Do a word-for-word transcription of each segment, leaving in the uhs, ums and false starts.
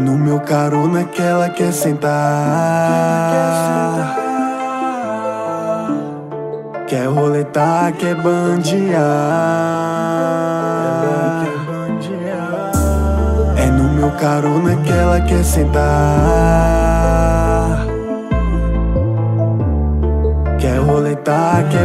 no meu carona que ela quer sentar. Quer roletar, quer bandear. É no meu carona que ela quer sentar. Quer roletar, quer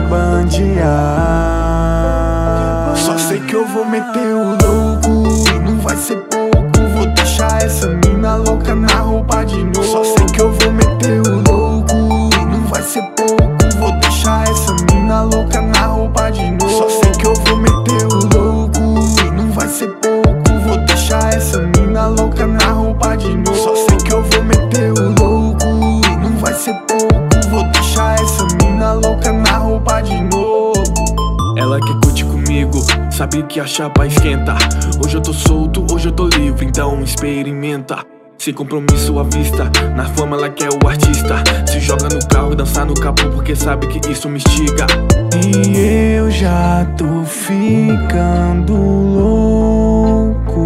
bandear. Só sei que eu vou meter o louco e não vai ser pouco. Vou deixar essa mina louca na roupa de novo. Só sei que eu vou meter o louco e não vai ser pouco. Vou deixar essa mina louca na roupa de novo. Só sei que eu vou meter o louco e não vai ser pouco. Vou deixar essa mina louca na roupa de novo. Só sei que eu vou meter o louco e não vai ser pouco. Vou deixar essa mina louca na roupa de novo. Ela que curte comigo, sabe que a chapa esquenta. Hoje eu tô solto, hoje eu tô livre, então experimenta. Sem compromisso à vista, na fama ela quer o artista. Se joga no carro e dança no capô porque sabe que isso me instiga. E eu já tô ficando louco.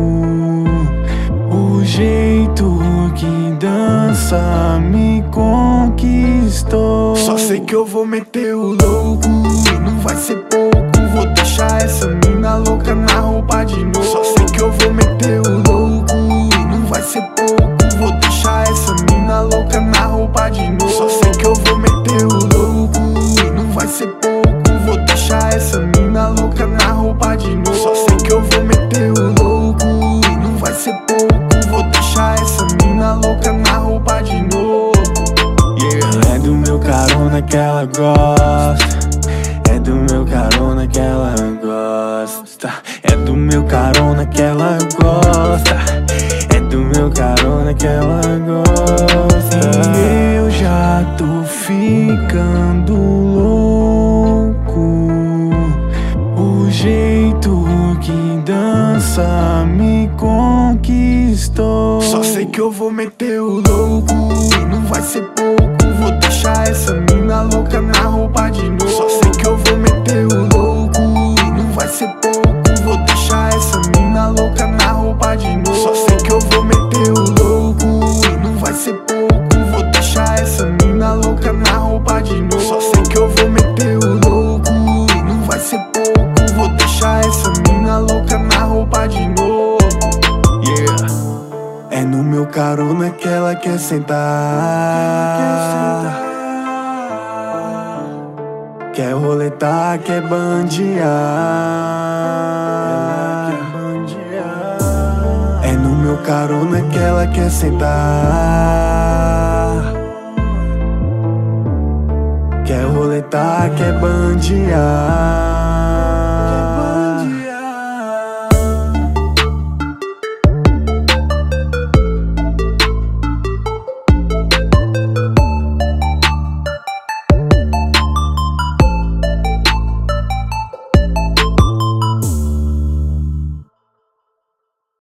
O jeito que dança me conquistou. Só sei que eu vou meter o louco e não vai ser pouco. Vou deixar essa mina louca na roupa de novo. Só sei que eu vou meter o louco e não vai ser pouco. Vou deixar essa mina louca na roupa de novo. Só sei que eu vou meter o louco e não vai ser pouco. Vou deixar essa mina louca na roupa de novo. Só sei que eu vou meter o louco e não vai ser pouco. Vou deixar essa mina louca na roupa de novo. Yeah. É do meu carona que ela gosta. É do meu carona que ela gosta. É do meu carona que ela gosta. É do meu carona que ela gosta. E eu já tô ficando louco. O jeito que dança me conquistou. Só sei que eu vou meter o louco e não vai ser pouco. Vou deixar essa mina louca na roupa de novo. Só sei que eu vou meter o louco e não vai ser pouco. Vou deixar essa mina louca na roupa de novo. Só sei que eu vou meter o louco e não vai ser pouco. Vou deixar essa mina louca na roupa de novo. Só sei que eu vou meter o louco e não vai ser pouco. Vou deixar essa mina louca na roupa de novo. Yeah. É no meu carona que ela quer sentar. Quer roletar, quer bandear. É no meu carona que ela quer sentar. Quer roletar, quer bandear.